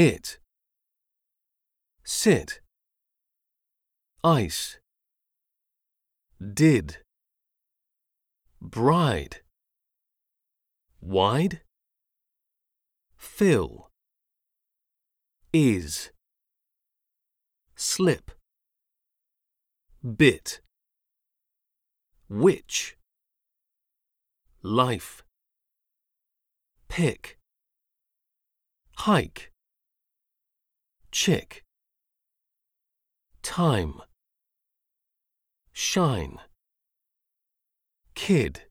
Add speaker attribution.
Speaker 1: it, sit, ice, did, bride, wide, fill, is, slip, bit, which, life, pick, hike, chick, time, shine, kid,